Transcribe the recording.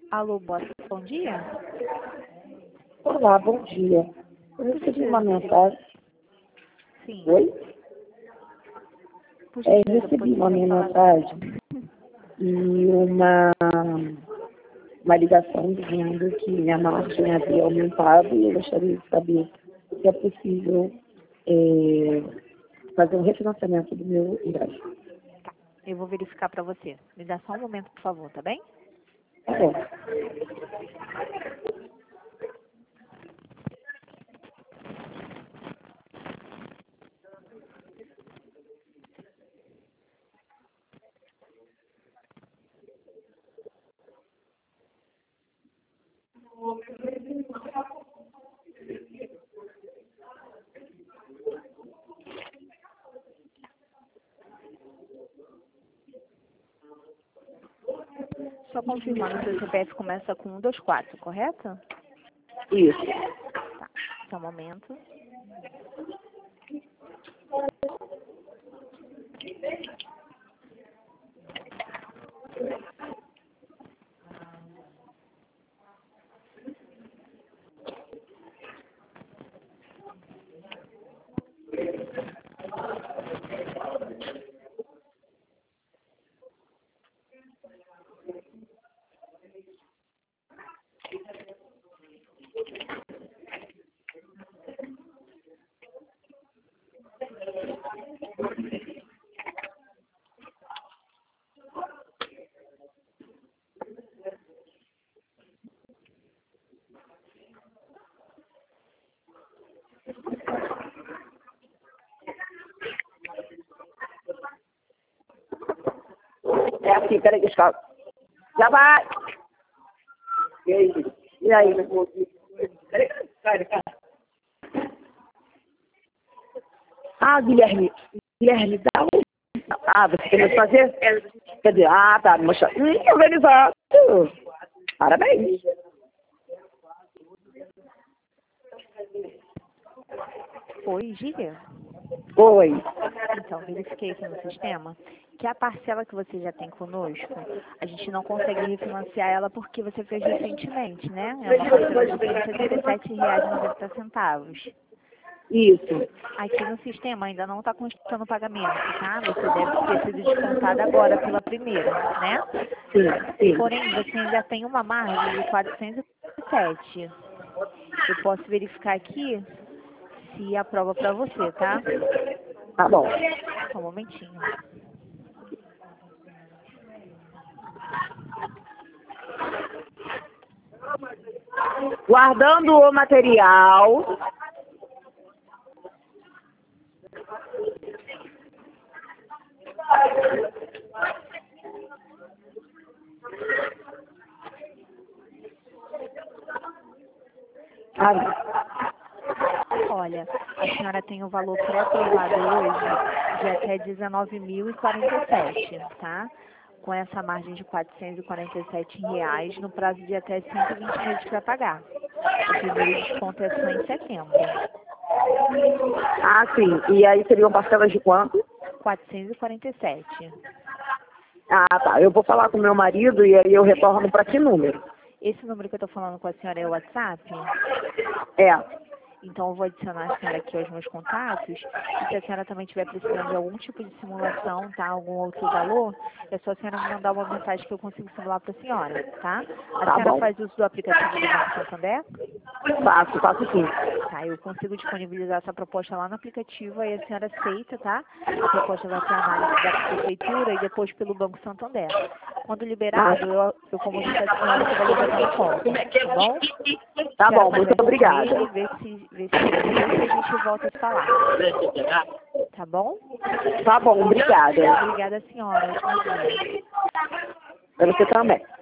Alô, bom dia. Olá, bom dia. Eu recebi uma mensagem. Sim. Oi? Por Eu gentileza, recebi uma poderia falar? mensagem e uma ligação dizendo que minha margem havia aumentado e eu gostaria de saber se é possível fazer um refinanciamento do meu empréstimo. Tá. Eu vou verificar para você. Me dá só um momento, por favor, tá bem? Tá bom. Só confirmando, seu CPF começa com 124, correto? Isso. Tá. Só um momento. É assim, peraí, deixa eu... Já vai! E aí? E aí? Peraí, sai. Ah, Guilherme, dá um... Ah, você quer fazer? Quer dizer, tá, me mostrando. Organizado. Parabéns. Oi, Gília? Oi. Então, verifiquei aqui no sistema que a parcela que você já tem conosco, a gente não consegue refinanciar ela porque você fez recentemente, né? É uma parcela de R$ 177,90. Isso. Aqui no sistema ainda não está constando o pagamento, tá? Você deve ter sido descontada agora pela primeira, né? Sim. Porém, você ainda tem uma margem de 407. Eu posso verificar aqui se aprova para você, tá? Tá bom. Só um momentinho. Guardando o material. Olha, a senhora tem o valor pré-aprovado hoje de até R$ 19.047, tá? Com essa margem de R$ 447 no prazo de até 120 meses para pagar. O primeiro desconto é só em setembro. Ah, sim. E aí seriam parcelas de quanto? 447. Ah, tá. Eu vou falar com meu marido e aí eu retorno para que número? Esse número que eu estou falando com a senhora é o WhatsApp? É. Então, eu vou adicionar a senhora aqui aos meus contatos. E se a senhora também estiver precisando de algum tipo de simulação, tá? Algum outro valor, é só a senhora me mandar uma mensagem que eu consigo simular para a senhora, tá? A Tá senhora bom. faz uso do aplicativo do Banco Santander? Faço sim. Tá, eu consigo disponibilizar essa proposta lá no aplicativo, aí a senhora aceita, tá? A proposta vai ter análise da prefeitura e depois pelo Banco Santander. Quando liberado, eu comunico a senhora que o valor já está em conta, tá bom? Tá A senhora bom, muito conversa com obrigada. ele, vê se interesse e a gente volta a se falar, tá bom? Tá bom, obrigada. Obrigada, senhora. Ótimo dia. Pra você também.